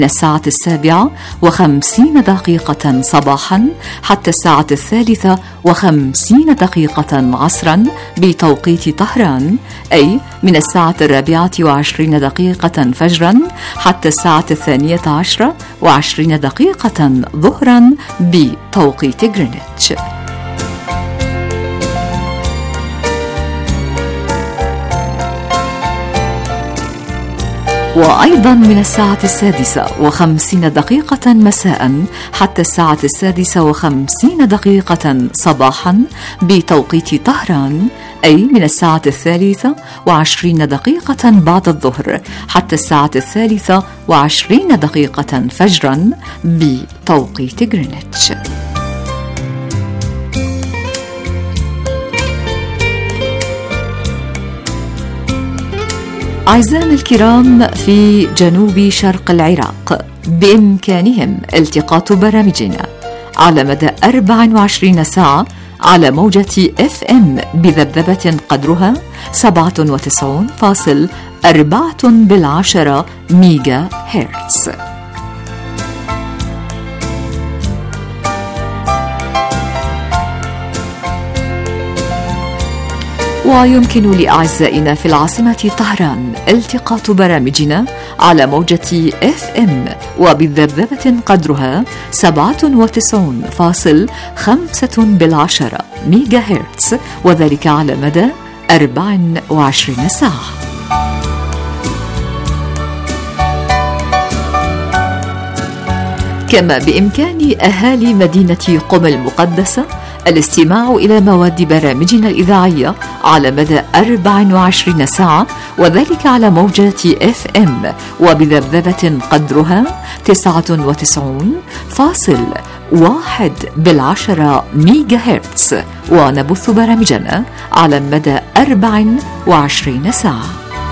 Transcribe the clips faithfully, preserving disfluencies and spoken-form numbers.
من الساعة السابعة وخمسين دقيقة صباحا حتى الساعة الثالثة وخمسين دقيقة عصرا بتوقيت طهران، أي من الساعة الرابعة وعشرين دقيقة فجرا حتى الساعة الثانية عشرة وعشرين دقيقة ظهرا بتوقيت غرينتش. وأيضا من الساعة السادسة وخمسين دقيقة مساء حتى الساعة السادسة وخمسين دقيقة صباحا بتوقيت طهران، أي من الساعة الثالثة وعشرين دقيقة بعد الظهر حتى الساعة الثالثة وعشرين دقيقة فجرا بتوقيت غرينتش. أعزائنا الكرام، في جنوب شرق العراق بإمكانهم التقاط برامجنا على مدى أربع وعشرين ساعة على موجة اف ام بذبذبة قدرها سبعة وتسعين فاصل أربعة بالعشرة ميجا هرتز. ويمكن لأعزائنا في العاصمة طهران التقاط برامجنا على موجة اف ام وبالذبذبة قدرها سبعة وتسعين فاصل خمسة بالعشرة ميجا هرتز، وذلك على مدى أربع وعشرين ساعة. كما بإمكان أهالي مدينة قم المقدسة الاستماع إلى مواد برامجنا الإذاعية على مدى أربع وعشرين ساعة، وذلك على موجات اف ام وبذبذبة قدرها تسعة وتسعين فاصل واحد بالعشرة ميجا هرتز، ونبث برامجنا على مدى أربع وعشرين ساعة.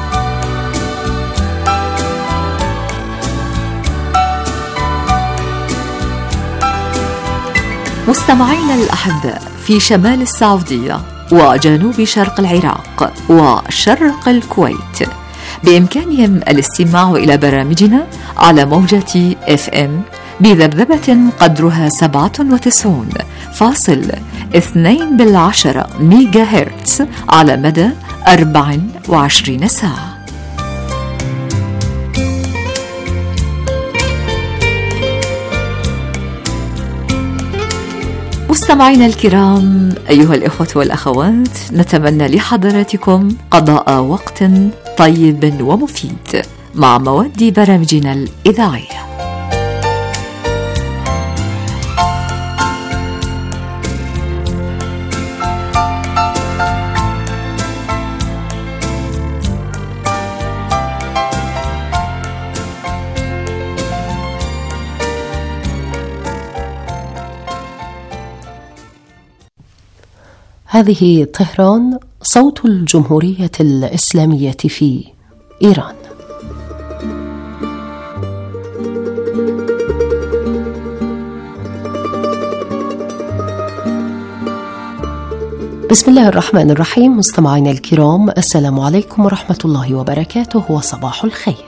مستمعينا الأحباء، في شمال السعودية وجنوب شرق العراق وشرق الكويت بإمكانهم الاستماع إلى برامجنا على موجة اف ام بذبذبة قدرها سبعة وتسعين فاصل اثنين بالعشرة ميجا هرتز على مدى أربع وعشرين ساعة. مستمعينا الكرام، أيها الإخوة والأخوات، نتمنى لحضراتكم قضاء وقت طيب ومفيد مع مواد برامجنا الإذاعية. هذه طهران، صوت الجمهورية الإسلامية في إيران. بسم الله الرحمن الرحيم. مستمعينا الكرام، السلام عليكم ورحمة الله وبركاته، وصباح الخير.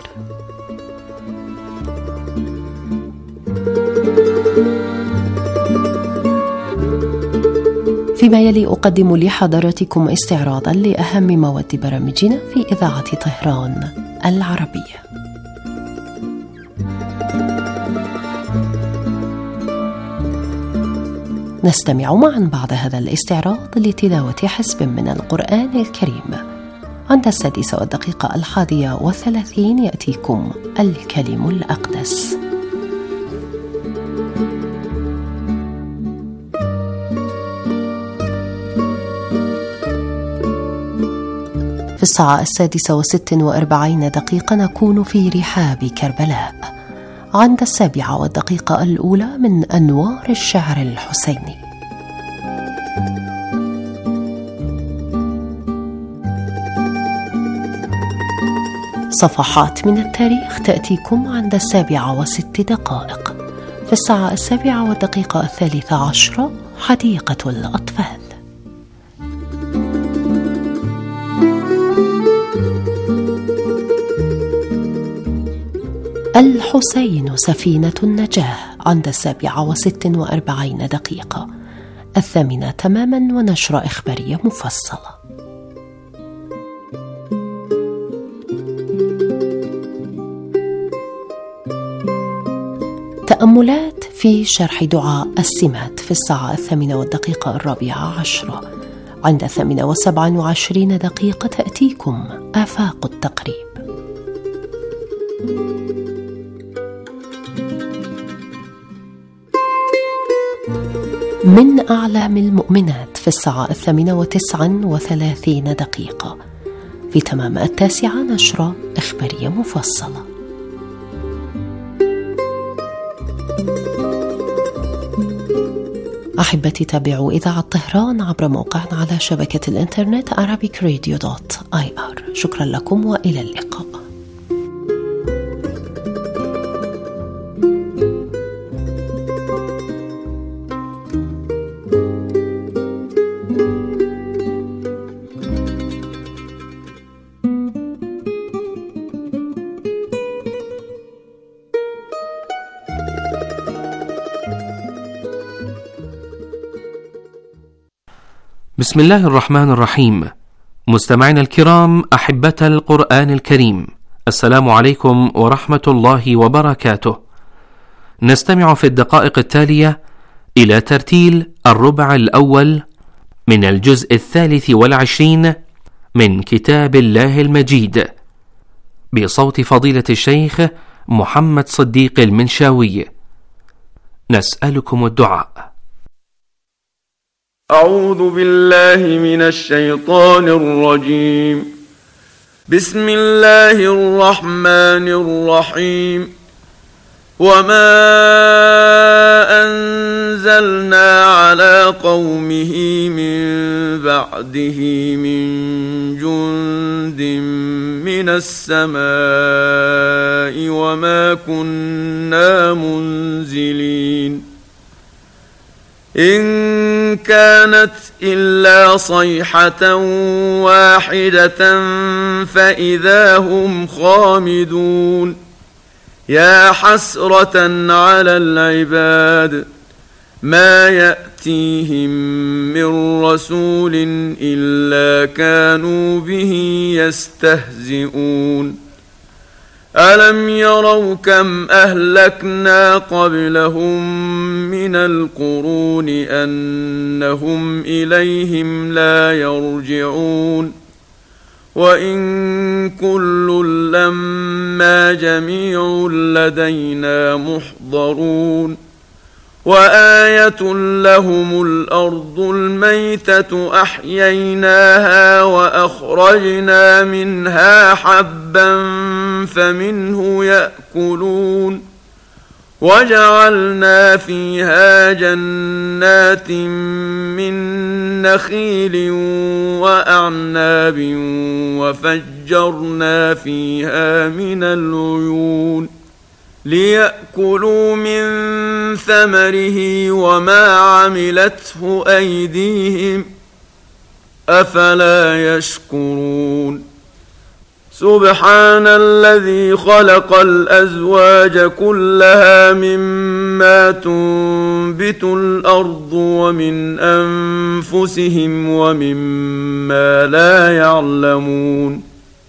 فيما يلي أقدم لحضراتكم استعراضا لأهم مواد برامجنا في إذاعة طهران العربية. نستمع معا بعد هذا الاستعراض لتلاوة حزب من القرآن الكريم. عند السادسة والدقيقة الحادية والثلاثين يأتيكم الكلم الأقدس. في الساعة السادسة وست وأربعين دقيقة نكون في رحاب كربلاء. عند السابعة والدقيقة الأولى من أنوار الشعر الحسيني. صفحات من التاريخ تأتيكم عند السابعة وست دقائق. في الساعة السابعة والدقيقة الثالثة عشرة حديقة الأطفال. الحسين سفينة النجاة عند السابعة وست وأربعين دقيقة. الثامنة تماما ونشرة إخبارية مفصلة. تأملات في شرح دعاء السمات في الساعة الثامنة والدقيقة الرابعة عشرة. عند الثامنة وسبع وعشرين دقيقة تأتيكم آفاق التقريب. من أعلام المؤمنات في الساعة الثامنة وتسع وثلاثين دقيقة. في تمام التاسعة نشرة إخبارية مفصلة. أحبتي تابعوا إذاعة طهران عبر موقعنا على شبكة الإنترنت arabic radio dot i r. شكرا لكم وإلى اللقاء. بسم الله الرحمن الرحيم. مستمعينا الكرام أحبة القرآن الكريم، السلام عليكم ورحمة الله وبركاته. نستمع في الدقائق التالية إلى ترتيل الربع الأول من الجزء الثالث والعشرين من كتاب الله المجيد بصوت فضيلة الشيخ محمد صديق المنشاوي. نسألكم الدعاء. أعوذ بالله من الشيطان الرجيم. بسم الله الرحمن الرحيم. وما أنزلنا على قومه من بعده من جند من السماء وما كنا منزلين. إن كانت إلا صيحة واحدة فإذا هم خامدون. يا حسرة على العباد ما يأتيهم من رسول إلا كانوا به يستهزئون. ألم يروا كم أهلكنا قبلهم من القرون أنهم إليهم لا يرجعون. وإن كل لما جميع لدينا محضرون. وآية لهم الأرض الميتة أحييناها وأخرجنا منها حبا فمنه يأكلون. وجعلنا فيها جنات من نخيل وأعناب وفجرنا فيها من العيون ليأكلوا من ثمره وما عملته أيديهم أفلا يشكرون. سبحان الذي خلق الأزواج كلها مما تنبت الأرض ومن أنفسهم ومما لا يعلمون.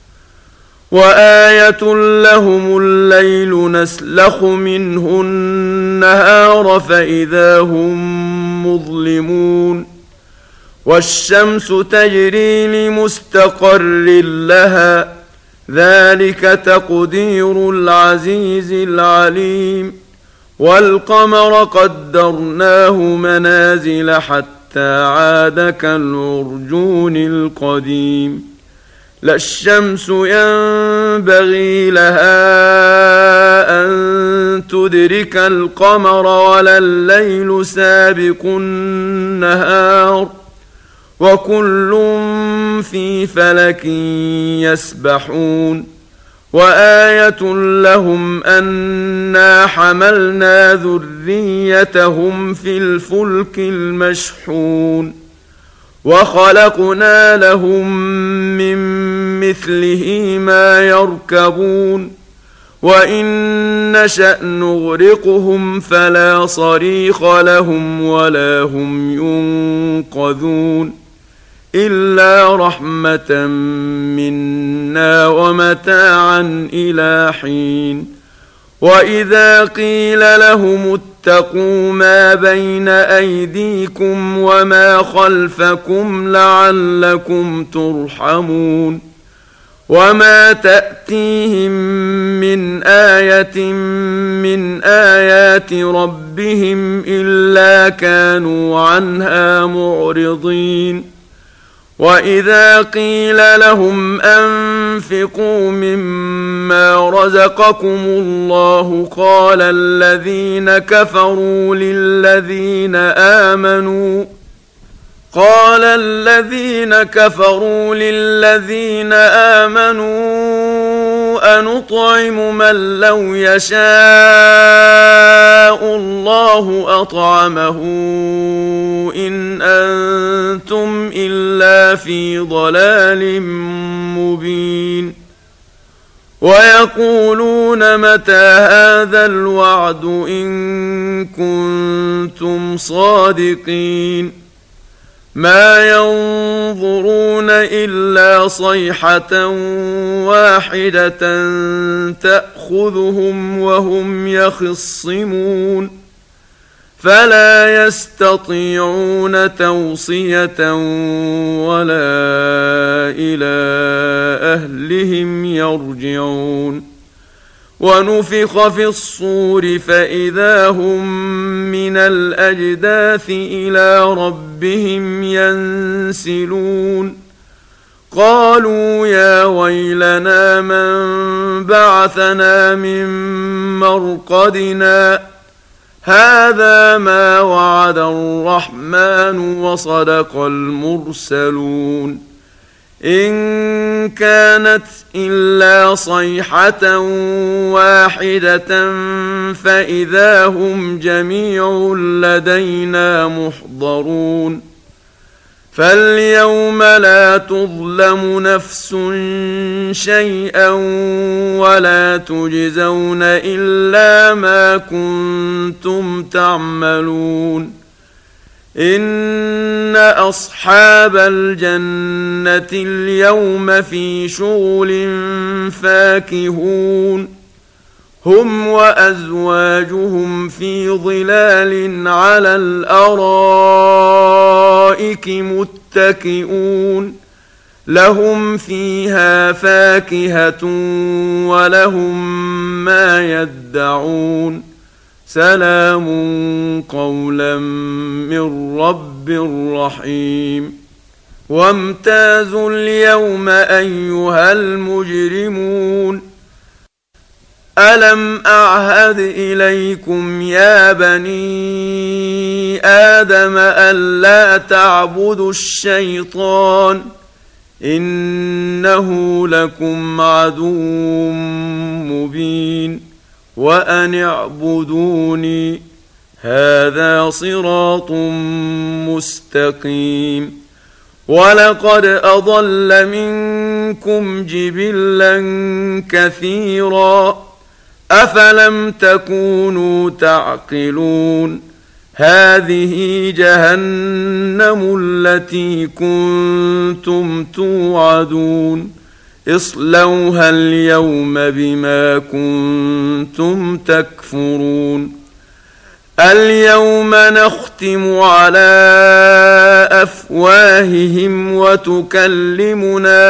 وآية لهم الليل نسلخ منه النهار فإذا هم مظلمون. والشمس تجري لمستقر لها ذلك تقدير العزيز العليم. والقمر قدرناه منازل حتى عاد كالعرجون القديم. لا الشمس ينبغي لها أن تدرك القمر ولا الليل سابق النهار وكل في فلك يسبحون. وآية لهم أنا حملنا ذريتهم في الفلك المشحون وخلقنا لهم من مثله ما يركبون وإن نشأ نغرقهم فلا صريخ لهم ولا هم ينقذون إلا رحمة منا ومتاعا إلى حين. وإذا قيل لهم اتقوا ما بين أيديكم وما خلفكم لعلكم ترحمون وما تأتيهم من آية من آيات ربهم إلا كانوا عنها معرضين. وإذا قيل لهم أنفقوا مما رزقكم الله قال الذين كفروا للذين آمنوا قال الذين كفروا للذين آمنوا أنطعم من لو يشاء الله أطعمه إن أنتم إلا في ضلال مبين. ويقولون متى هذا الوعد إن كنتم صادقين. ما ينظرون إلا صيحة واحدة تأخذهم وهم يخصمون فلا يستطيعون توصية ولا إلى أهلهم يرجعون. ونفخ في الصور فإذا هم من الأجداث إلى ربهم ينسلون. قالوا يا ويلنا من بعثنا من مرقدنا هذا ما وعد الرحمن وصدق المرسلون. إن كانت إلا صيحة واحدة فإذا هم جميع لدينا محضرون. فاليوم لا تظلم نفس شيئا ولا تجزون إلا ما كنتم تعملون. إن أصحاب الجنة اليوم في شغل فاكهون هم وأزواجهم في ظلال على الأرائك متكئون لهم فيها فاكهة ولهم ما يدعون سلام قولا من رب رحيم. وامتازوا اليوم أيها المجرمون ألم أعهد إليكم يا بني آدم ألا تعبدوا الشيطان إنه لكم عدو مبين وأن اعبدوني هذا صراط مستقيم. ولقد أضل منكم جبلا كثيرا أفلم تكونوا تعقلون. هذه جهنم التي كنتم توعدون اصلوها اليوم بما كنتم تكفرون. اليوم نختم على أفواههم وتكلمنا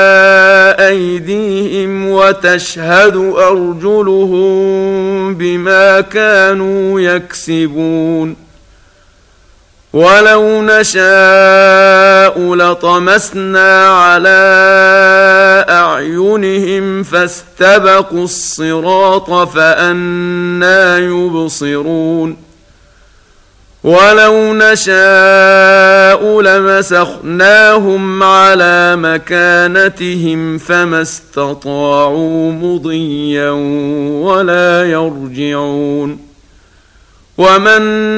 أيديهم وتشهد أرجلهم بما كانوا يكسبون. ولو نشاء لطمسنا على أعينهم فاستبقوا الصراط فأنى يبصرون. ولو نشاء لمسخناهم على مكانتهم فما استطاعوا مضيا ولا يرجعون. ومن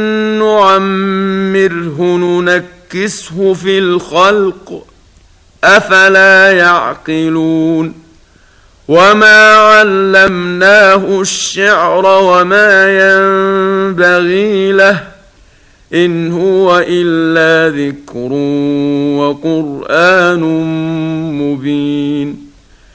نعمره ننكسه في الخلق أفلا يعقلون. وما علمناه الشعر وما ينبغي له إن هو إلا ذكر وقرآن مبين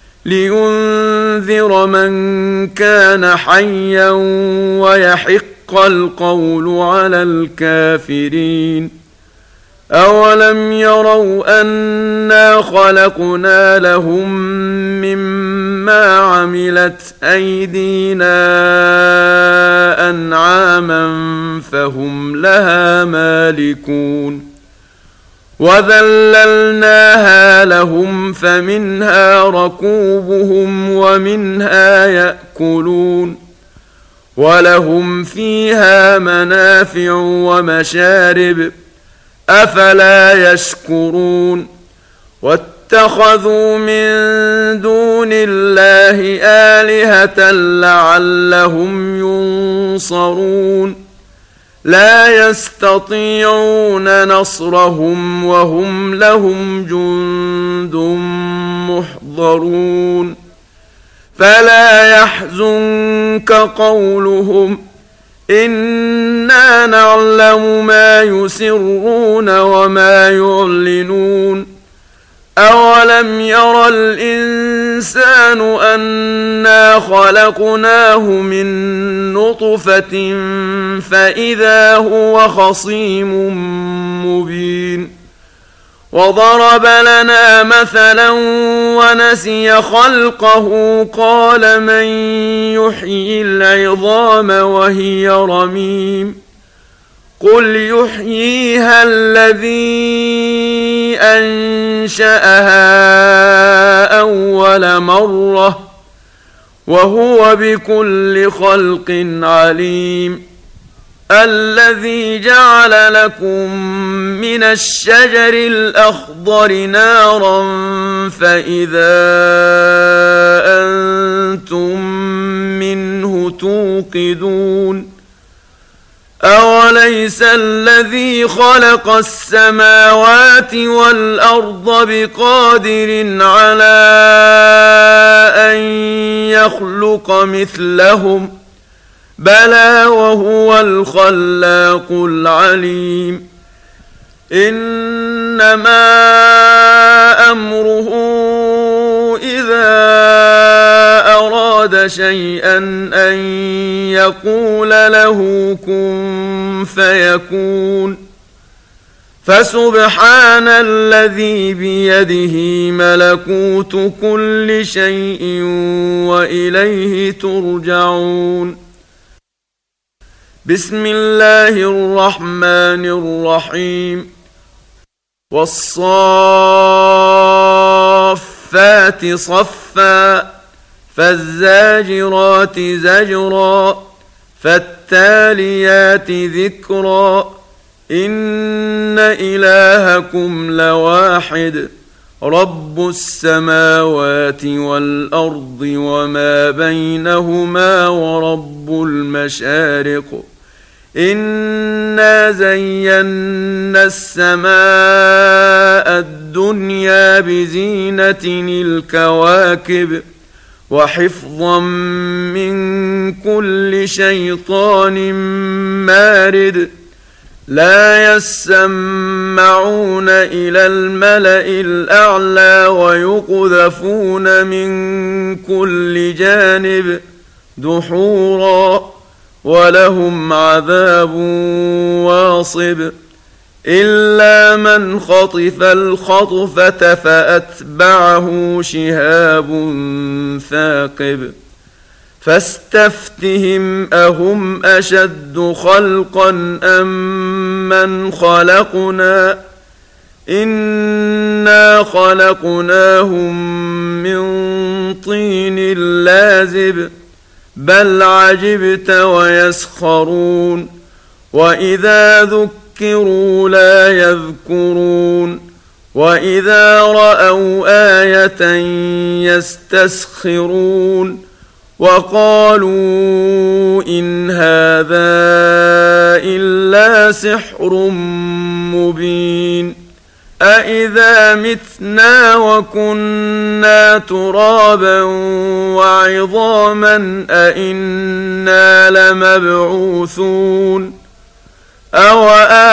لينذر من كان حيا ويحق القول على الكافرين أولم يروا أنا خلقنا لهم مما عملت أيدينا أنعاما فهم لها مالكون وذللناها لهم فمنها ركوبهم ومنها يأكلون ولهم فيها منافع ومشارب أفلا يشكرون واتخذوا من دون الله آلهة لعلهم ينصرون لا يستطيعون نصرهم وهم لهم جند محضرون فلا يحزنك قولهم إنا نعلم ما يسرون وما يعلنون أولم ير الإنسان أنا خلقناه من نطفة فإذا هو خصيم مبين وضرب لنا مثلا ونسي خلقه قال من يحيي العظام وهي رميم قل يحييها الذي أنشأها أول مرة وهو بكل خلق عليم الذي جعل لكم من الشجر الأخضر نارا فإذا أنتم منه توقدون أوليس الذي خلق السماوات والأرض بقادر على أن يخلق مثلهم بلى وهو الخلاق العليم إنما أمره إذا أراد شيئا أن يقول له كن فيكون فسبحان الذي بيده ملكوت كل شيء وإليه ترجعون بسم الله الرحمن الرحيم والصافات صفا فالزاجرات زجرا فالتاليات ذكرا إن إلهكم لواحد رب السماوات والأرض وما بينهما ورب المشارق إنا زينا السماء الدنيا بزينة الكواكب وحفظا من كل شيطان مارد لا يسمعون إلى الملأ الأعلى ويقذفون من كل جانب دحورا ولهم عذاب واصب إلا من خطف الخطفة فأتبعه شهاب ثاقب فاستفتهم أهم أشد خلقا أم من خلقنا إنا خلقناهم من طين لازب بل عجبت ويسخرون وإذا ذكروا لا يذكرون وإذا رأوا آية يستسخرون وقالوا إن هذا إلا سحر مبين أإذا متنا وكنا ترابا وعظاما أإنا لمبعوثون أو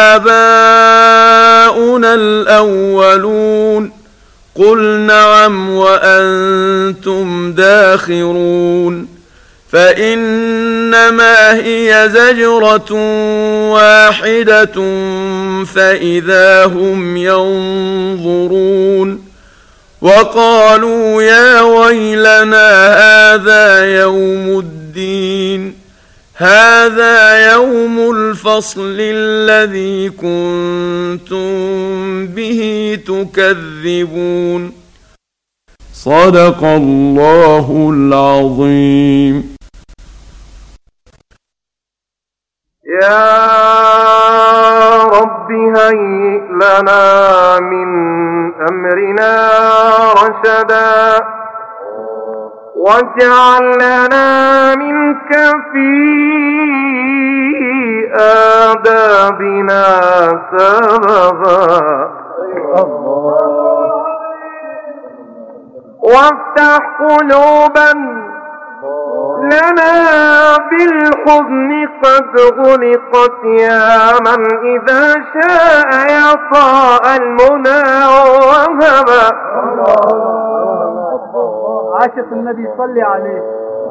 آباؤنا الأولون قل نعم وأنتم داخرون فإنما هي زجرة واحدة فإذا هم ينظرون وقالوا يا ويلنا هذا يوم الدين هذا يوم الفصل الذي كنتم به تكذبون. صدق الله العظيم. يا رب هيئ لنا من أمرنا رشدا واجعل لنا منك في آدابنا سببا وافتح قلوبا لنا بالحزن قد غلقت يا من إذا شاء يطاء المنى وهبا. عاشق النبي صلي عليه.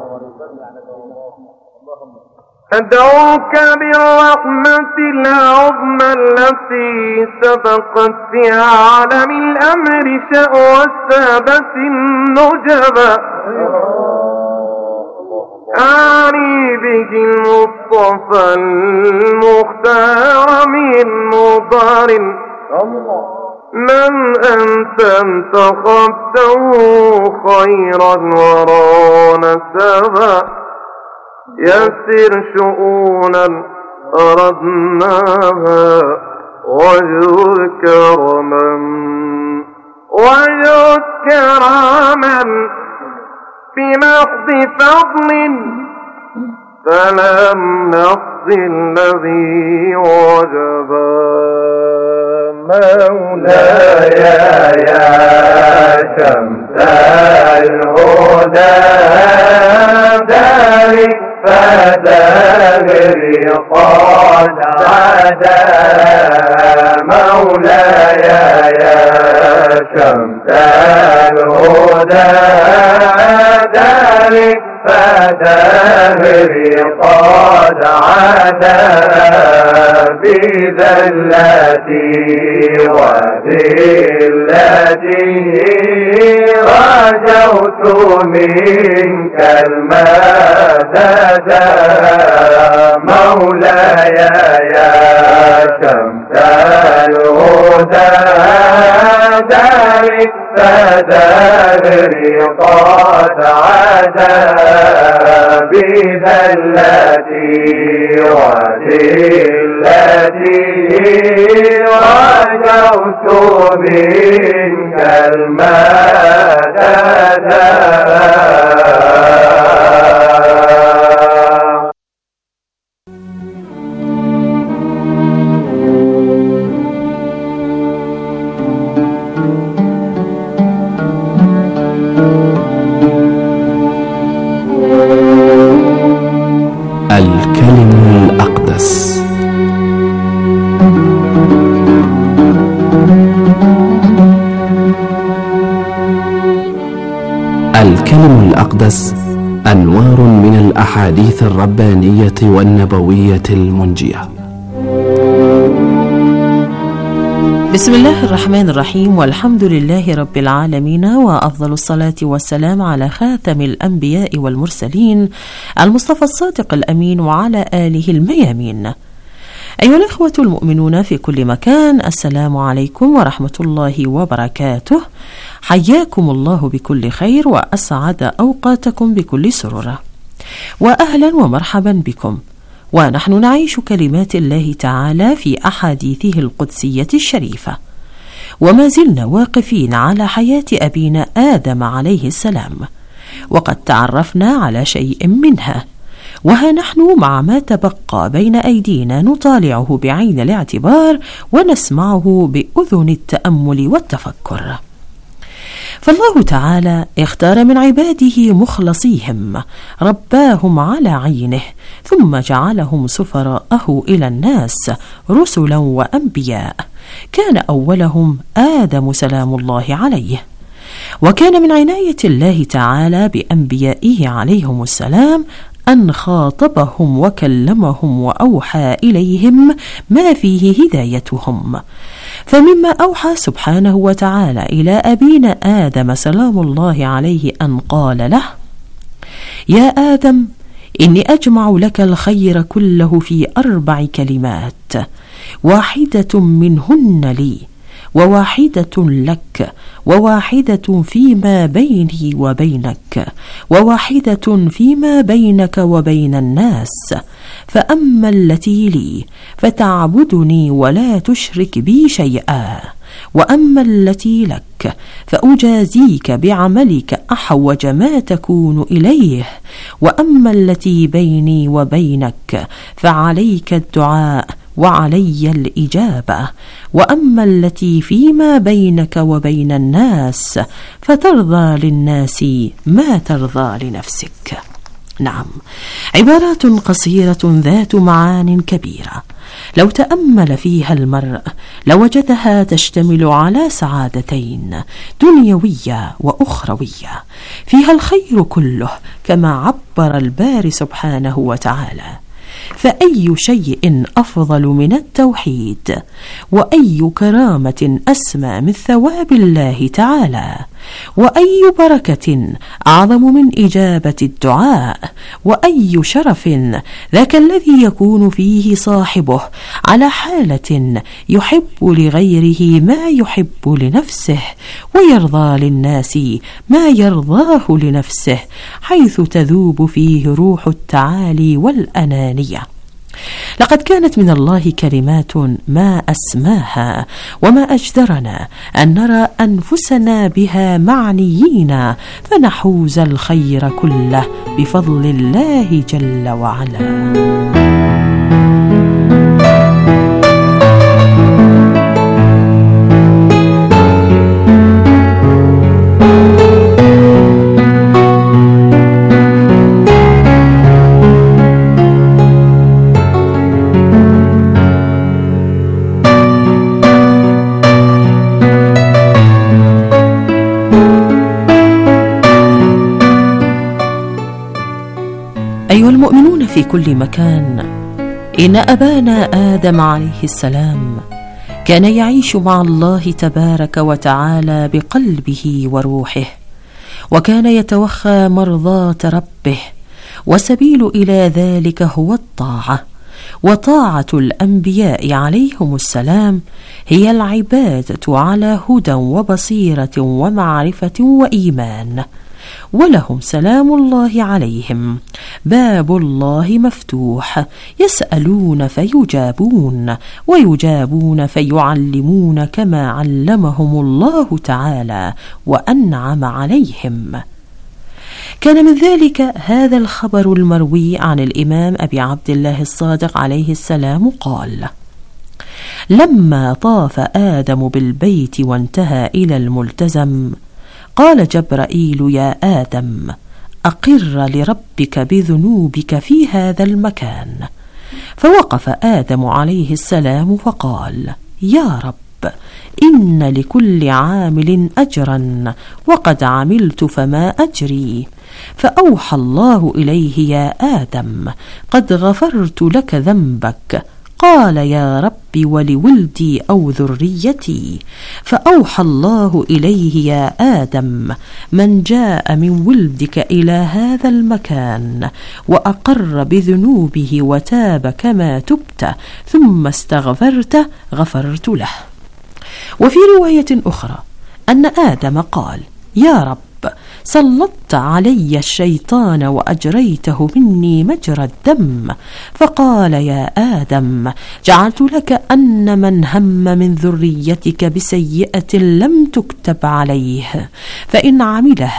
أدعوك بالرحمة العظمى التي سبقت في عالم الأمر شأوى السادة النجبا أعني به المصطفى المختار من مضار من أنت انتخبته خيرا ورا نسبا يسر شؤونا أردناها وجود كرما وجود كراما بمحض فضل فلم نقض الذي وجبا. مولاي يا شمس الهدى دارك فداري قد عدا مولاي يا شمس الهدى دارك فداري قد عدا بذلتي وذلتي رجوت منك المدد مولاي يا شمس الهدى دارك فداري قد عدا بذلتي وذلتي رجوت منك المدد. الكلم الأقدس. الكلم الأقدس أنوار من الأحاديث الربانية والنبوية المنجية. بسم الله الرحمن الرحيم، والحمد لله رب العالمين، وأفضل الصلاة والسلام على خاتم الأنبياء والمرسلين المصطفى الصادق الأمين وعلى آله الميامين. أيها الإخوة المؤمنون في كل مكان، السلام عليكم ورحمة الله وبركاته. حياكم الله بكل خير وأسعد أوقاتكم بكل سرور، وأهلا ومرحبا بكم، ونحن نعيش كلمات الله تعالى في أحاديثه القدسية الشريفة، وما زلنا واقفين على حياة أبينا آدم عليه السلام، وقد تعرفنا على شيء منها، وها نحن مع ما تبقى بين أيدينا نطالعه بعين الاعتبار ونسمعه بأذن التأمل والتفكر. فالله تعالى اختار من عباده مخلصيهم، رباهم على عينه، ثم جعلهم سفراءه إلى الناس رسلا وأنبياء. كان أولهم آدم سلام الله عليه، وكان من عناية الله تعالى بأنبيائه عليهم السلام أن خاطبهم وكلمهم وأوحى إليهم ما فيه هدايتهم. فمما أوحى سبحانه وتعالى إلى أبينا آدم سلام الله عليه أن قال له: يا آدم، إني أجمع لك الخير كله في أربع كلمات، واحدة منهن لي، وواحدة لك، وواحدة فيما بيني وبينك، وواحدة فيما بينك وبين الناس. فأما التي لي فتعبدني ولا تشرك بي شيئا، وأما التي لك فأجازيك بعملك أحوج ما تكون إليه، وأما التي بيني وبينك فعليك الدعاء وعلي الإجابة، وأما التي فيما بينك وبين الناس فترضى للناس ما ترضى لنفسك. نعم، عبارات قصيرة ذات معان كبيرة، لو تأمل فيها المرء لوجدها تشتمل على سعادتين دنيوية وأخروية، فيها الخير كله كما عبر الباري سبحانه وتعالى. فأي شيء أفضل من التوحيد، وأي كرامة أسمى من ثواب الله تعالى، وأي بركة أعظم من إجابة الدعاء، وأي شرف ذاك الذي يكون فيه صاحبه على حالة يحب لغيره ما يحب لنفسه، ويرضى للناس ما يرضاه لنفسه، حيث تذوب فيه روح التعالي والأنانية. لقد كانت من الله كلمات ما أسماها وما أجدرنا أن نرى أنفسنا بها معنيين، فنحوز الخير كله بفضل الله جل وعلا. أيها المؤمنون في كل مكان، إن أبانا آدم عليه السلام كان يعيش مع الله تبارك وتعالى بقلبه وروحه، وكان يتوخى مرضاة ربه، وسبيل إلى ذلك هو الطاعة. وطاعة الأنبياء عليهم السلام هي العبادة على هدى وبصيرة ومعرفة وإيمان، ولهم سلام الله عليهم باب الله مفتوح، يسألون فيجابون، ويجابون فيعلمون كما علمهم الله تعالى وأنعم عليهم. كان من ذلك هذا الخبر المروي عن الإمام أبي عبد الله الصادق عليه السلام قال: لما طاف آدم بالبيت وانتهى إلى الملتزم، قال جبرائيل: يا آدم، أقر لربك بذنوبك في هذا المكان. فوقف آدم عليه السلام فقال: يا رب، إن لكل عامل أجرا، وقد عملت فما أجري. فأوحى الله إليه: يا آدم، قد غفرت لك ذنبك. قال: يا رب، ولولدي أو ذريتي. فأوحى الله إليه: يا آدم، من جاء من ولدك إلى هذا المكان وأقر بذنوبه وتاب كما تبت ثم استغفرت غفرت له. وفي رواية أخرى أن آدم قال: يا رب، سلطت علي الشيطان وأجريته مني مجرى الدم. فقال: يا آدم، جعلت لك أن من هم من ذريتك بسيئة لم تكتب عليه، فإن عملها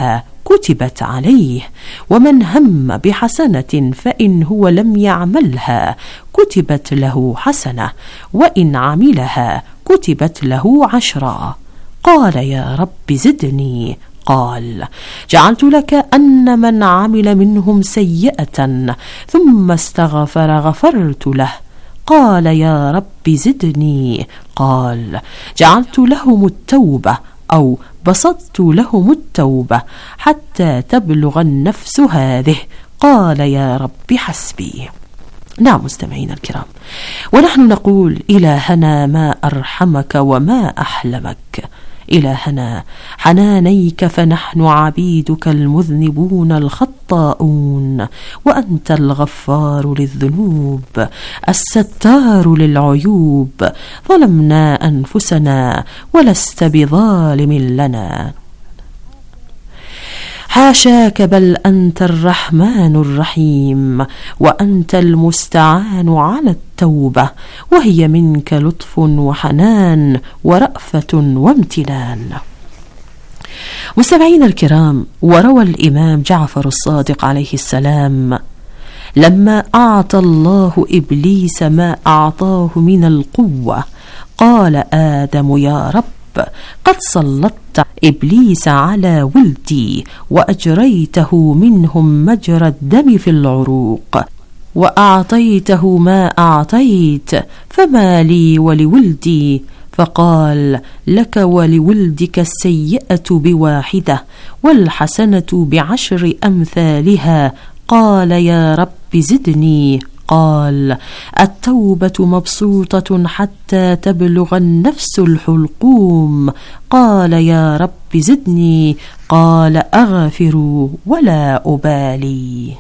كتبت عليه، ومن هم بحسنة فإن هو لم يعملها كتبت له حسنة، وإن عملها كتبت له عشرا. قال يا رب زدني. قال جعلت لك أن من عمل منهم سيئة ثم استغفر غفرت له. قال يا رب زدني. قال جعلت لهم التوبة أو بسطت لهم التوبة حتى تبلغ النفس هذه. قال يا رب حسبي. نعم مستمعين الكرام، ونحن نقول إلهنا ما أرحمك وما أحلمك. إلهنا حنانيك فنحن عبيدك المذنبون الخطاؤون، وأنت الغفار للذنوب الستار للعيوب. ظلمنا أنفسنا ولست بظالم لنا. حاشاك بل أنت الرحمن الرحيم، وأنت المستعان على التوبة، وهي منك لطف وحنان ورأفة وامتنان. مستمعين الكرام، وروى الإمام جعفر الصادق عليه السلام لما أعطى الله إبليس ما أعطاه من القوة قال آدم يا رب قد سلطت إبليس على ولدي وأجريته منهم مجرى الدم في العروق، وأعطيته ما أعطيت، فما لي ولولدي؟ فقال لك ولولدك السيئة بواحدة والحسنة بعشر أمثالها. قال يا رب زدني. قال التوبة مبسوطة حتى تبلغ النفس الحلقوم. قال يا رب زدني. قال أغفر ولا أبالي.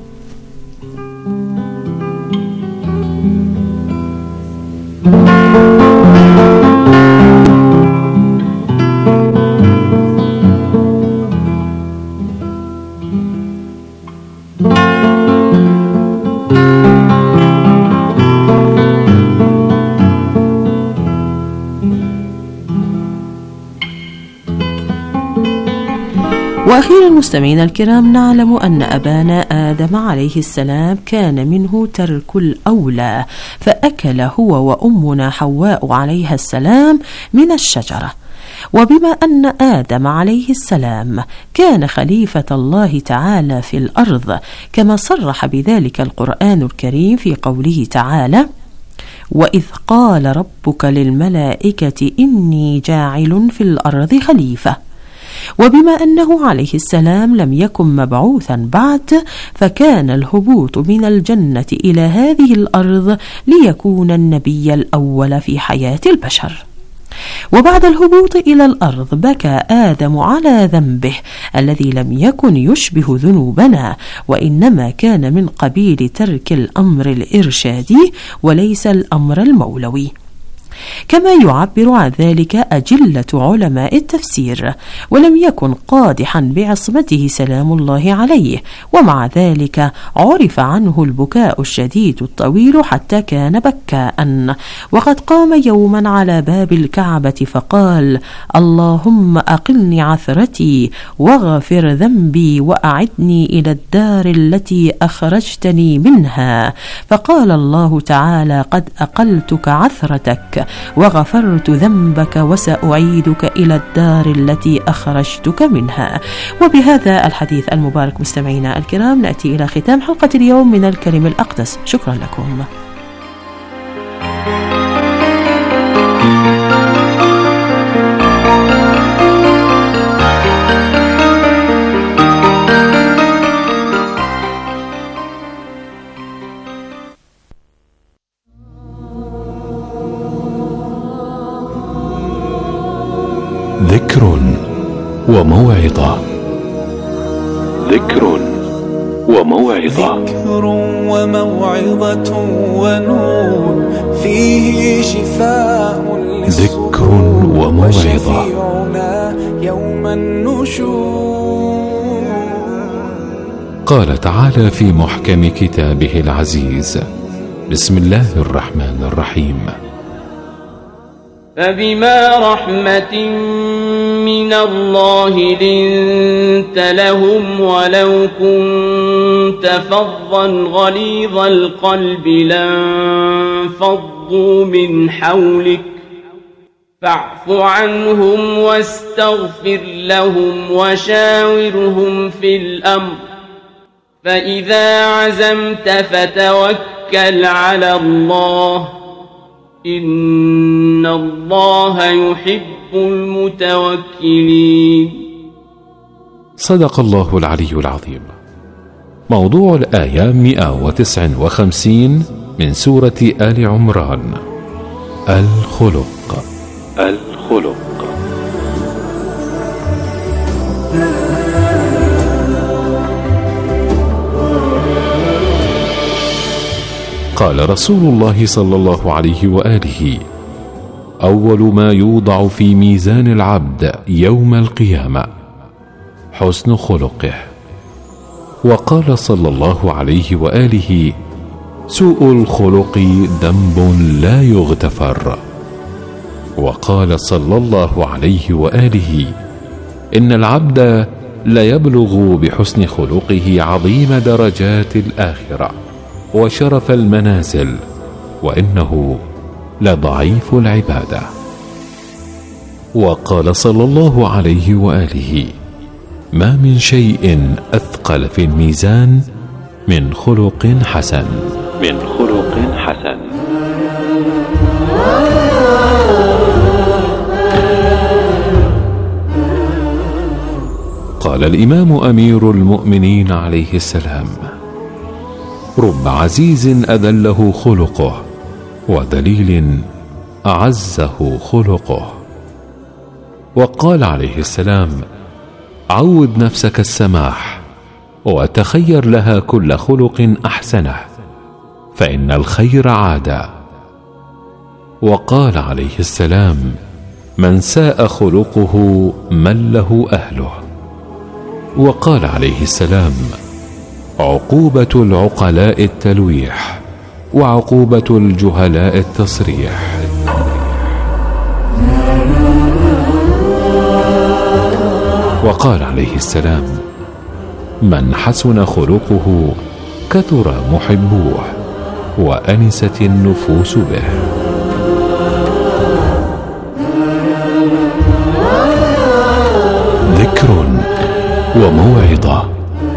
وأخيرا مستمعينا الكرام، نعلم أن أبانا آدم عليه السلام كان منه ترك الأولى، فأكل هو وأمنا حواء عليها السلام من الشجرة. وبما أن آدم عليه السلام كان خليفة الله تعالى في الأرض كما صرح بذلك القرآن الكريم في قوله تعالى وإذ قال ربك للملائكة إني جاعل في الأرض خليفة. وبما أنه عليه السلام لم يكن مبعوثا بعد، فكان الهبوط من الجنة إلى هذه الأرض ليكون النبي الأول في حياة البشر. وبعد الهبوط إلى الأرض بكى آدم على ذنبه الذي لم يكن يشبه ذنوبنا، وإنما كان من قبيل ترك الأمر الإرشادي وليس الأمر المولوي، كما يعبر عن ذلك أجلة علماء التفسير. ولم يكن قادحا بعصمته سلام الله عليه، ومع ذلك عرف عنه البكاء الشديد الطويل حتى كان بكاء. وقد قام يوما على باب الكعبة فقال اللهم أقلني عثرتي واغفر ذنبي وأعدني إلى الدار التي أخرجتني منها. فقال الله تعالى قد أقلتك عثرتك وغفرت ذنبك وسأعيدك إلى الدار التي أخرجتك منها. وبهذا الحديث المبارك مستمعينا الكرام نأتي إلى ختام حلقة اليوم من الكلم الأقدس. شكرا لكم. ذكر وموعظة. ذكر وموعظة. ذكر وموعظة ونور فيه شفاء ذكر وموعظة يوم النشور. قال تعالى في محكم كتابه العزيز بسم الله الرحمن الرحيم فبما رحمة من الله لنت لهم ولو كنت فظا غليظ القلب لانفضوا من حولك فاعف عنهم واستغفر لهم وشاورهم في الأمر فإذا عزمت فتوكل على الله إن الله يحب المتوكلين. صدق الله العلي العظيم. موضوع الآية مئة وتسعة وخمسين من سورة آل عمران. الخلق. الخلق. قال رسول الله صلى الله عليه وآله: أول ما يوضع في ميزان العبد يوم القيامة حسن خلقه. وقال صلى الله عليه وآله: سوء الخلق ذنب لا يغتفر. وقال صلى الله عليه وآله: إن العبد ليبلغ بحسن خلقه عظيم درجات الآخرة وشرف المنازل، وإنه لضعيف العبادة. وقال صلى الله عليه وآله: ما من شيء أثقل في الميزان من خلق حسن. من خلق حسن. قال الإمام أمير المؤمنين عليه السلام: رب عزيز أذله خلقه وذليل أعزه خلقه. وقال عليه السلام: عود نفسك السماح وتخير لها كل خلق أحسنه فإن الخير عادة. وقال عليه السلام: من ساء خلقه من له أهله. وقال عليه السلام: عقوبة العقلاء التلويح وعقوبة الجهلاء التصريح. وقال عليه السلام: من حسن خلقه كثر محبوه وأنست النفوس به. ذكر وموعظة.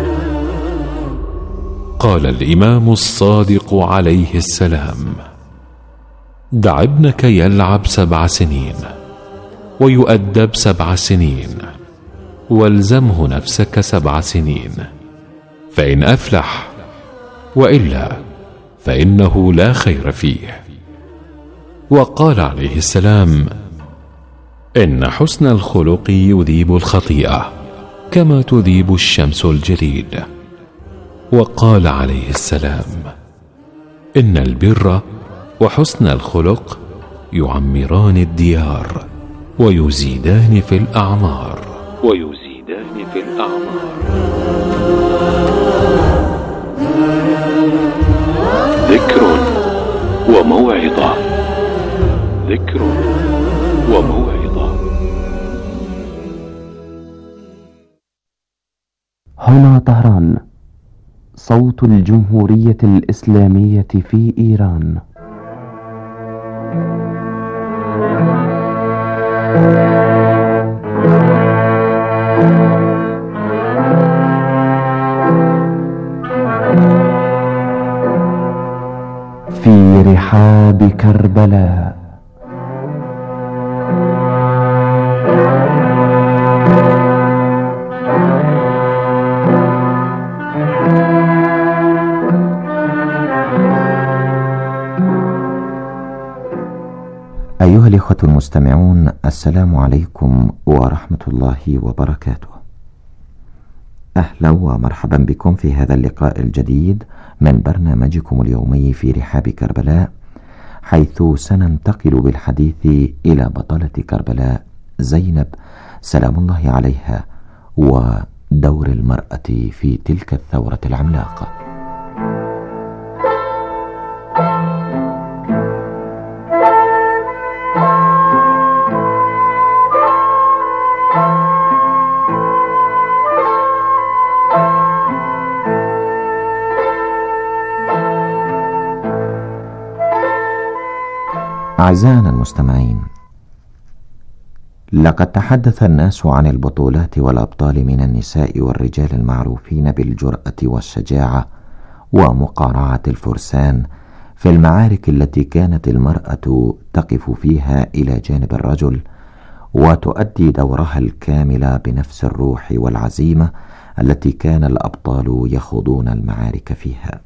قال الإمام الصادق عليه السلام: دع ابنك يلعب سبع سنين ويؤدب سبع سنين والزمه نفسك سبع سنين فإن أفلح، وإلا فإنه لا خير فيه. وقال عليه السلام: إن حسن الخلق يذيب الخطيئة كما تذيب الشمس الجليد. وقال عليه السلام: إن البر وحسن الخلق يعمران الديار ويزيدان في الأعمار. ويزيدان في الأعمار. ذكر وموعظة. ذكر وموعظة. هنا طهران، صوت الجمهورية الإسلامية في إيران. في رحاب كربلاء. أيها الإخوة المستمعون، السلام عليكم ورحمة الله وبركاته. أهلا ومرحبا بكم في هذا اللقاء الجديد من برنامجكم اليومي في رحاب كربلاء، حيث سننتقل بالحديث إلى بطلة كربلاء زينب سلام الله عليها ودور المرأة في تلك الثورة العملاقة. أعزائنا المستمعين، لقد تحدث الناس عن البطولات والأبطال من النساء والرجال المعروفين بالجرأة والشجاعة ومقارعة الفرسان في المعارك التي كانت المرأة تقف فيها إلى جانب الرجل وتؤدي دورها الكامل بنفس الروح والعزيمة التي كان الأبطال يخوضون المعارك فيها.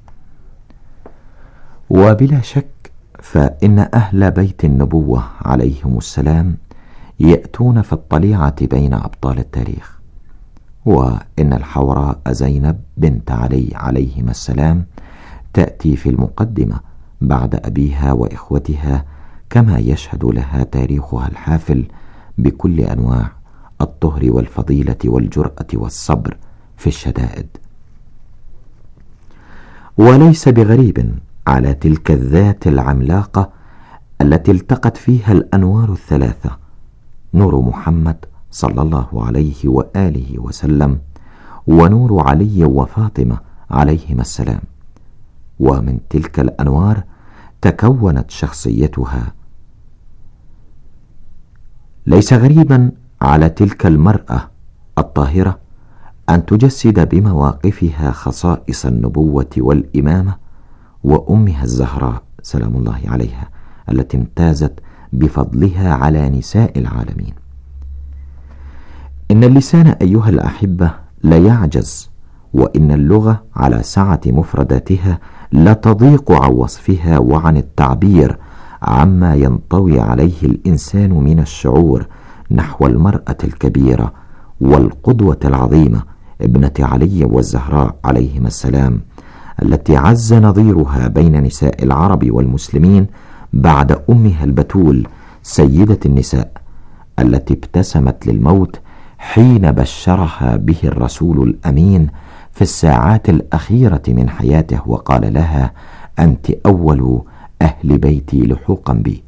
وبلا شك فإن أهل بيت النبوة عليهم السلام يأتون في الطليعة بين أبطال التاريخ، وإن الحوراء زينب بنت علي عليهما السلام تأتي في المقدمة بعد أبيها وإخوتها، كما يشهد لها تاريخها الحافل بكل أنواع الطهر والفضيلة والجرأة والصبر في الشدائد. وليس بغريب على تلك الذات العملاقة التي التقت فيها الأنوار الثلاثة، نور محمد صلى الله عليه وآله وسلم، ونور علي وفاطمة عليهما السلام، ومن تلك الأنوار تكونت شخصيتها. ليس غريبا على تلك المرأة الطاهرة أن تجسد بمواقفها خصائص النبوة والإمامة وأمها الزهراء سلام الله عليها التي امتازت بفضلها على نساء العالمين. إن اللسان أيها الأحبة لا يعجز، وإن اللغة على سعة مفرداتها لا تضيق عن وصفها وعن التعبير عما ينطوي عليه الإنسان من الشعور نحو المرأة الكبيرة والقدوة العظيمة ابنة علي والزهراء عليهما السلام، التي عز نظيرها بين نساء العرب والمسلمين بعد أمها البتول سيدة النساء، التي ابتسمت للموت حين بشرها به الرسول الأمين في الساعات الأخيرة من حياته وقال لها: أنت أول أهل بيتي لحوقا بي.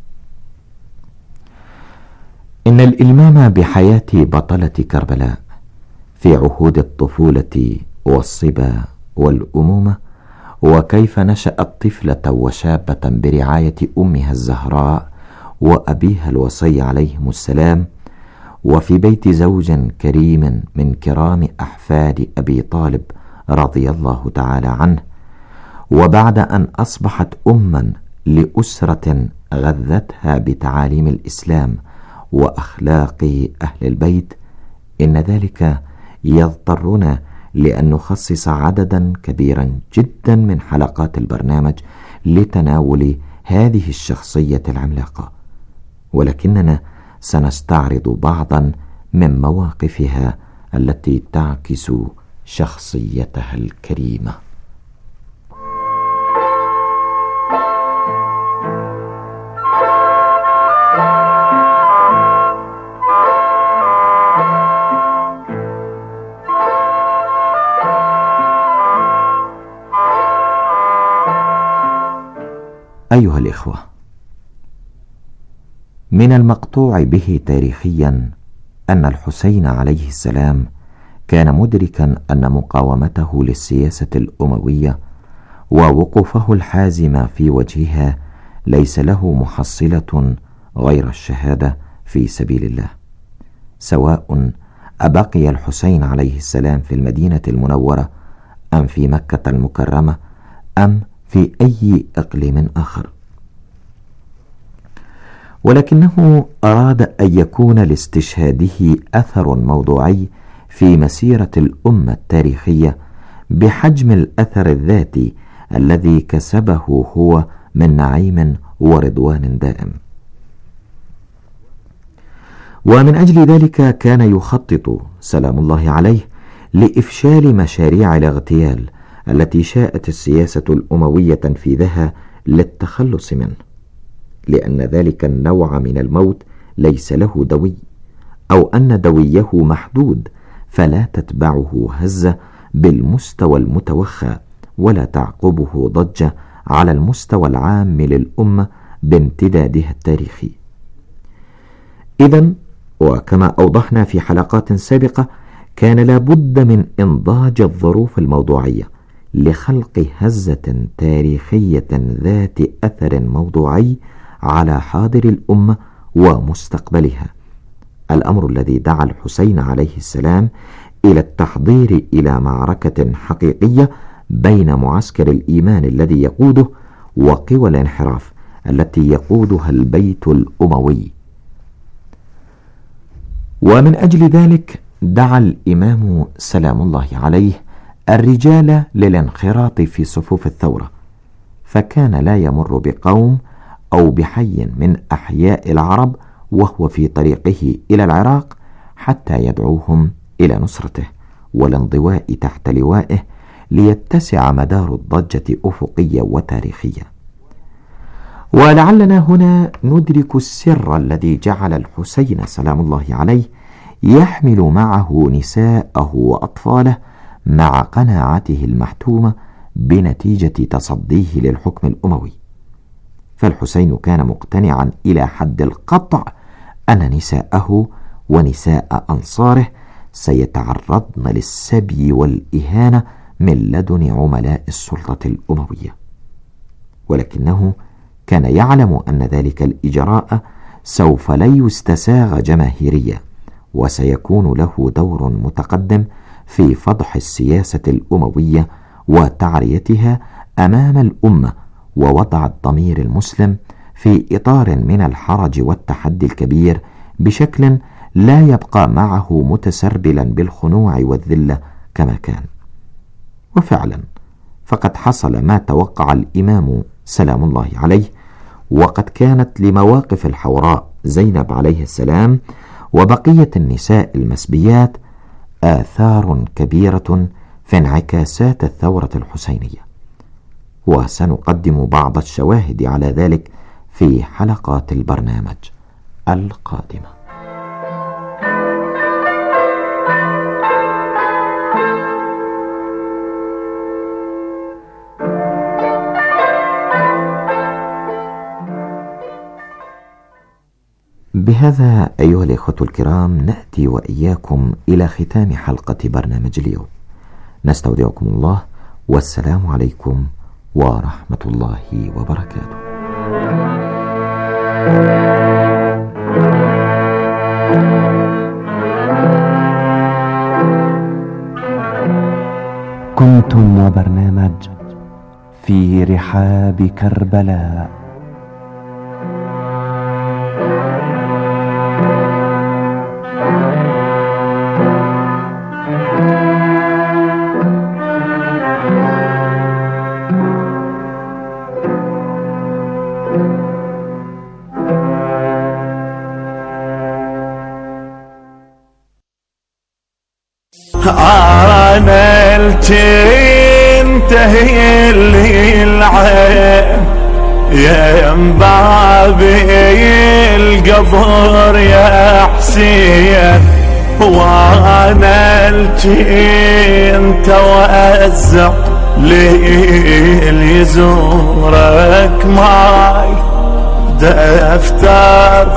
إن الإلمام بحياة بطلة كربلاء في عهود الطفولة والصبا والأمومة، وكيف نشأت طفلة وشابة برعاية أمها الزهراء وأبيها الوصي عليهم السلام، وفي بيت زوج كريم من كرام أحفاد أبي طالب رضي الله تعالى عنه، وبعد أن أصبحت أما لأسرة غذتها بتعاليم الإسلام وأخلاق أهل البيت، إن ذلك يضطرنا لأن نخصص عددا كبيرا جدا من حلقات البرنامج لتناول هذه الشخصية العملاقة، ولكننا سنستعرض بعضا من مواقفها التي تعكس شخصيتها الكريمة. أيها الإخوة، من المقطوع به تاريخيا أن الحسين عليه السلام كان مدركا أن مقاومته للسياسة الأموية ووقوفه الحازم في وجهها ليس له محصلة غير الشهادة في سبيل الله، سواء أبقي الحسين عليه السلام في المدينة المنورة أم في مكة المكرمة أم في أي إقليم آخر. ولكنه أراد أن يكون لاستشهاده أثر موضوعي في مسيرة الأمة التاريخية بحجم الأثر الذاتي الذي كسبه هو من نعيم ورضوان دائم. ومن أجل ذلك كان يخطط سلام الله عليه لإفشال مشاريع الاغتيال التي شاءت السياسة الأموية تنفيذها للتخلص منه، لأن ذلك النوع من الموت ليس له دوي، أو أن دويه محدود فلا تتبعه هزة بالمستوى المتوخى ولا تعقبه ضجة على المستوى العام للأمة بامتدادها التاريخي. إذن وكما أوضحنا في حلقات سابقة، كان لابد من إنضاج الظروف الموضوعية لخلق هزة تاريخية ذات أثر موضوعي على حاضر الأمة ومستقبلها، الأمر الذي دعا الحسين عليه السلام إلى التحضير إلى معركة حقيقية بين معسكر الإيمان الذي يقوده وقوى الانحراف التي يقودها البيت الأموي. ومن أجل ذلك دعا الإمام سلام الله عليه الرجال للانخراط في صفوف الثورة، فكان لا يمر بقوم أو بحي من أحياء العرب وهو في طريقه إلى العراق حتى يدعوهم إلى نصرته والانضواء تحت لوائه ليتسع مدار الضجة أفقية وتاريخية. ولعلنا هنا ندرك السر الذي جعل الحسين سلام الله عليه يحمل معه نساءه وأطفاله مع قناعته المحتومة بنتيجة تصديه للحكم الأموي. فالحسين كان مقتنعا إلى حد القطع أن نساءه ونساء أنصاره سيتعرضن للسبي والإهانة من لدن عملاء السلطة الأموية، ولكنه كان يعلم أن ذلك الإجراء سوف لا يستساغ جماهيريا، وسيكون له دور متقدم في فضح السياسة الأموية وتعريتها أمام الأمة، ووضع الضمير المسلم في إطار من الحرج والتحدي الكبير بشكل لا يبقى معه متسربلا بالخنوع والذلة كما كان. وفعلا فقد حصل ما توقع الإمام سلام الله عليه، وقد كانت لمواقف الحوراء زينب عليه السلام وبقية النساء المسبيات آثار كبيرة في انعكاسات الثورة الحسينية، وسنقدم بعض الشواهد على ذلك في حلقات البرنامج القادمة. بهذا أيها الإخوة الكرام نأتي وإياكم إلى ختام حلقة برنامج اليوم. نستودعكم الله، والسلام عليكم ورحمة الله وبركاته. كنتم وبرنامج في رحاب كربلاء. عملت انتهي لي العين يا بابي القبر يا حسين، وعملت انت وأزع لي يزورك معي دفتر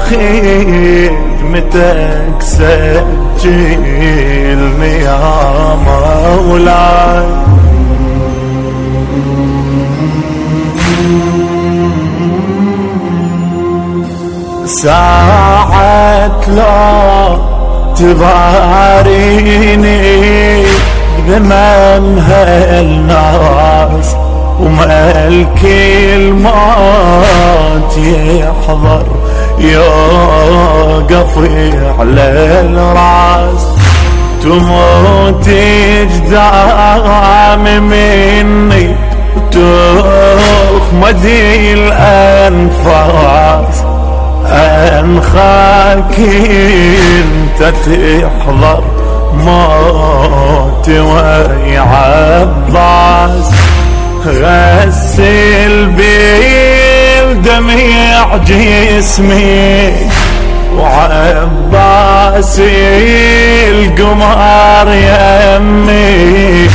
خدمتك سجلني يا مولاي. ساعة لا تباريني بمن هالناس وملك الموت يحضر يوقف على الراس، تموت جدام مني وتخمدي الأنفاس، أنخاك انت تحضر موت ويا عباس، غسل بالدمع جسمي وعباس القمر يمي،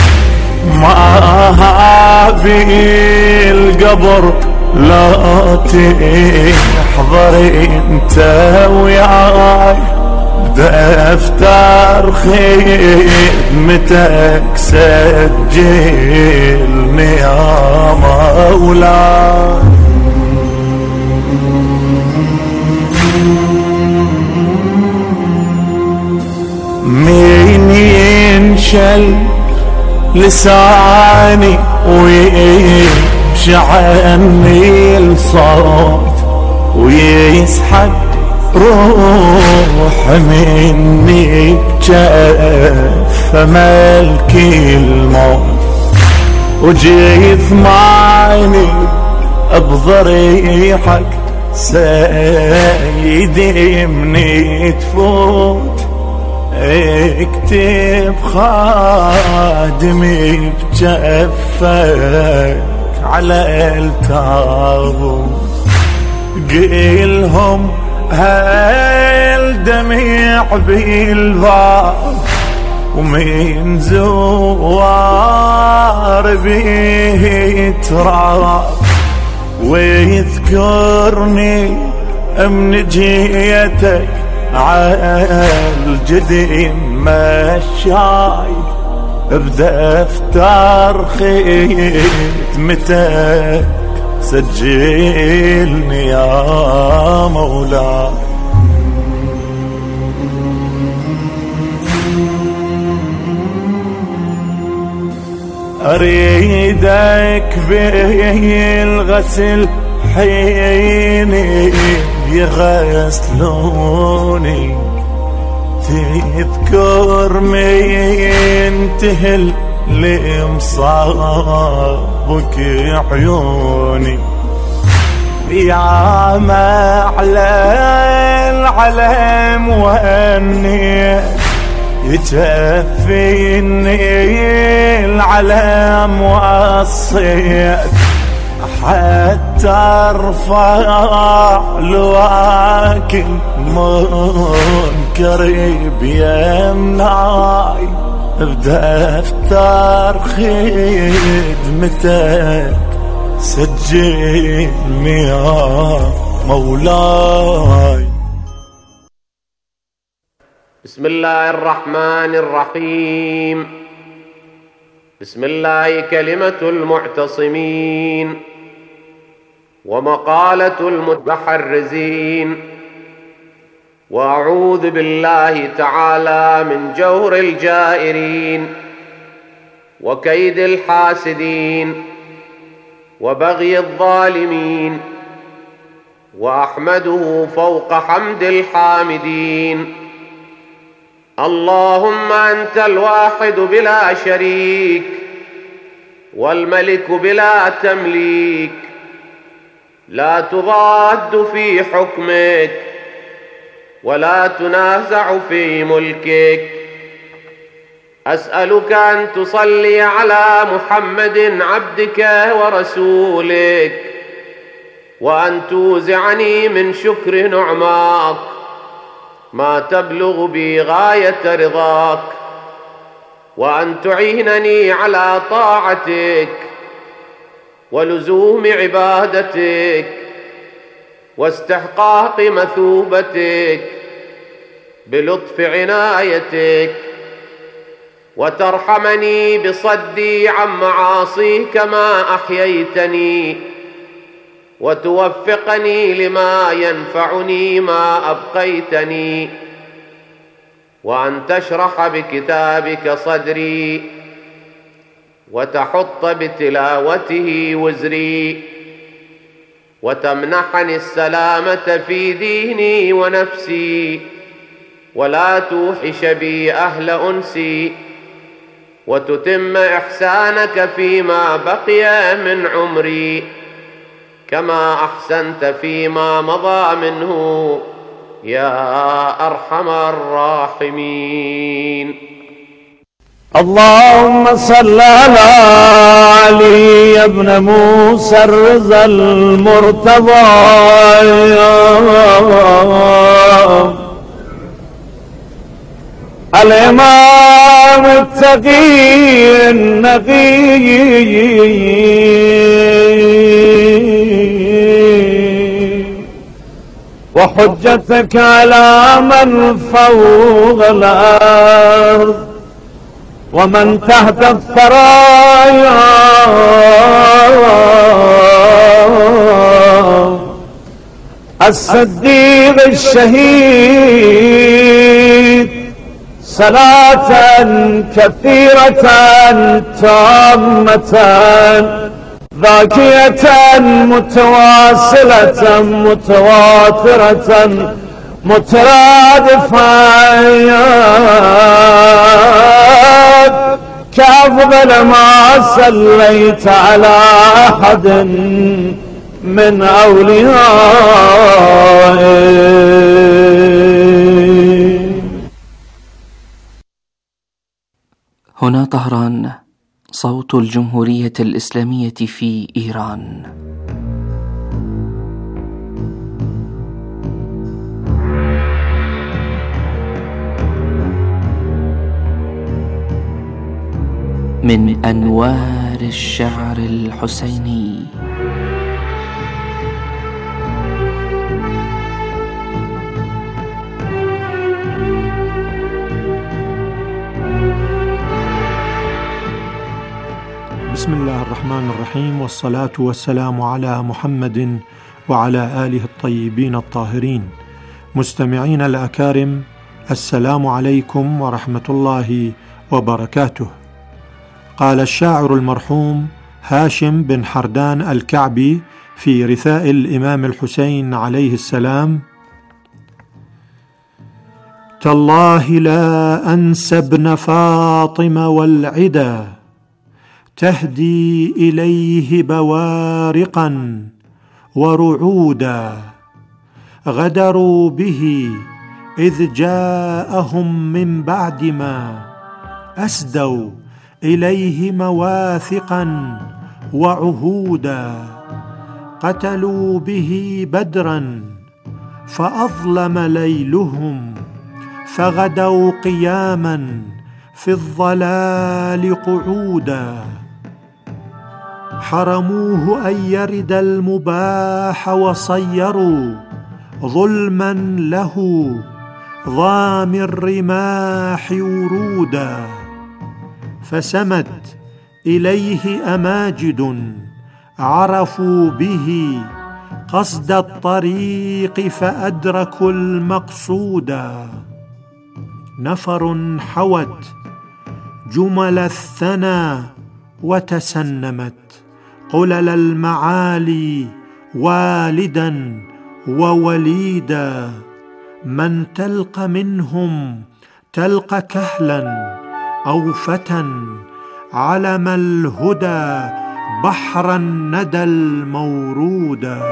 ما بالقبر لا تحضر انت وياي، دفتر خدمتك سجلني يا مولاي. يشل لساني ويمشي عني الصوت ويسحب روح مني بجف ملك الموت وجي ثماني بضريحك سيدي مني تفوت اكتب خادمي بجفك على التابوت قيلهم هالدمع بالباب ومن زوار بيه تراب ويذكرني من جيتك عالجدي مشاي بدفتر ختمتك سجلني يا مولاي. أريدك بالغسل حيني يغسلوني تذكر مين تهل لمصابك عيوني يا معلى العلم واني يجفيني العلم والصيد حتى ارفع لواك منكر بيمناي بدفتر خدمتك سجلني يا مولاي. بسم الله الرحمن الرحيم. بسم الله كلمة المعتصمين ومقالة المتحرزين، وأعوذ بالله تعالى من جور الجائرين وكيد الحاسدين وبغي الظالمين، وأحمده فوق حمد الحامدين. اللهم أنت الواحد بلا شريك والملك بلا تمليك، لا تضاد في حكمك ولا تنازع في ملكك. أسألك أن تصلي على محمد عبدك ورسولك، وأن توزعني من شكر نعماك ما تبلغ بي غاية رضاك، وأن تعينني على طاعتك ولزوم عبادتك واستحقاق مثوبتك بلطف عنايتك، وترحمني بصدي عن معاصيك ما أحييتني، وتوفقني لما ينفعني ما أبقيتني، وأن تشرح بكتابك صدري وتحط بتلاوته وزري، وتمنحني السلامة في ديني ونفسي، ولا توحش بي أهل أنسي، وتتم إحسانك فيما بقي من عمري كما أحسنت فيما مضى منه يا أرحم الراحمين. اللهم صل على علي بن موسى الرضا المرتضى الإمام التقي النقي وحجتك على من فوق الأرض ومن تحت الثرايا الصديق الشهيد صلاة كثيرة تامة ذاكية متواصلة متواترة مترادفة كأفضل ما صليت على أحد من أوليائي. هنا طهران، صوت الجمهورية الإسلامية في إيران. من أنوار الشعر الحسيني. بسم الله الرحمن الرحيم، والصلاة والسلام على محمد وعلى آله الطيبين الطاهرين. مستمعين الأكارم، السلام عليكم ورحمة الله وبركاته. قال الشاعر المرحوم هاشم بن حردان الكعبي في رثاء الإمام الحسين عليه السلام: تالله لا أنسى ابن فاطمة والعدا تهدي إليه بوارقا ورعودا، غدروا به إذ جاءهم من بعد ما أسدوا إليه مواثقا وعهودا، قتلوا به بدرا فأظلم ليلهم، فغدوا قياما في الضلال قعودا، حرموه أن يرد المباح وصيروا ظلما له ضام الرماح ورودا، فسمت إليه أماجد عرفوا به قصد الطريق فأدركوا المقصودا، نفر حوت جمل الثنى وتسنمت قلل المعالي والدا ووليدا، من تلقى منهم تلقى كهلا أو فتى علم الهدى بحر الندى المورودا.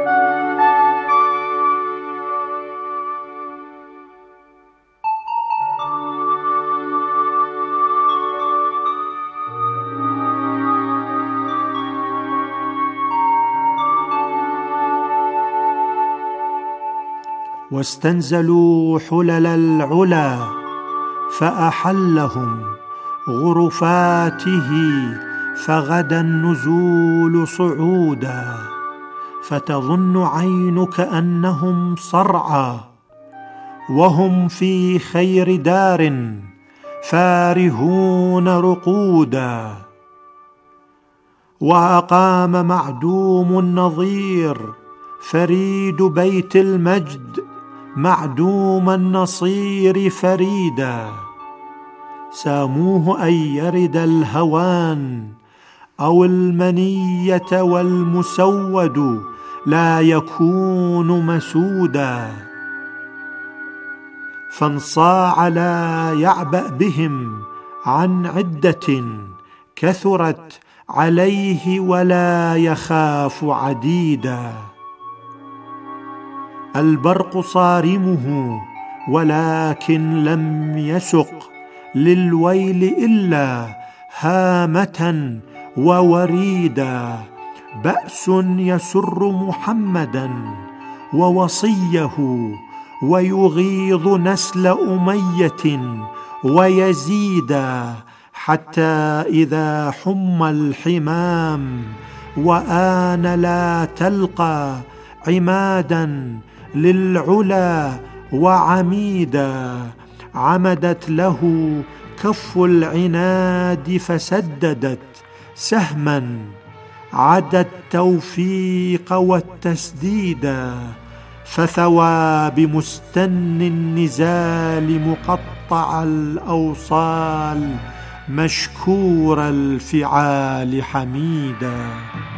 واستنزلوا حلل العلا فأحلهم غرفاته، فغدا النزول صعودا، فتظن عينك أنهم صرعى وهم في خير دار فارهون رقودا، وأقام معدوم النظير فريد بيت المجد معدوم النصير فريدا، ساموه أن يرد الهوان أو المنية، والمسود لا يكون مسودا، فانصاع لا يعبأ بهم عن عدة كثرت عليه ولا يخاف عديدا، البرق صارمه ولكن لم يسق للويل إلا هامة ووريدا، بأس يسر محمدا ووصيه ويغيظ نسل أمية ويزيدا، حتى إذا حم الحمام وآن لا تلقى عمادا للعلا وعميدا، عمدت له كف العناد فسددت سهما عدا التوفيق والتسديدا، فثوى بمستن النزال مقطع قطع الأوصال مشكور الفعال حميدا.